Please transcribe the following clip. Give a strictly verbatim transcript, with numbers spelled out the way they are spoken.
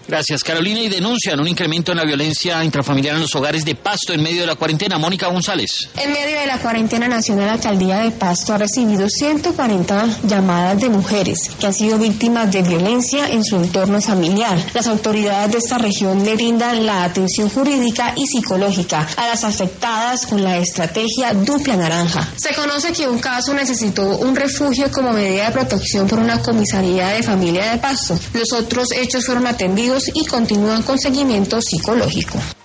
Gracias, Carolina. Y denuncian un incremento en la violencia intrafamiliar en los hogares de Pasto en medio de la cuarentena. Mónica González. En medio de la cuarentena nacional, la alcaldía de Pasto ha recibido ciento cuarenta llamadas de mujeres que han sido víctimas de violencia en su entorno familiar. Las autoridades de esta región le brindan la atención jurídica y psicológica a las afectadas con la estrategia Dupla Naranja. Se conoce que un caso necesitó un refugio como medida de protección por una comisaría de familia de Pasto. Los otros hechos fueron atendidos y continúan con seguimiento psicológico.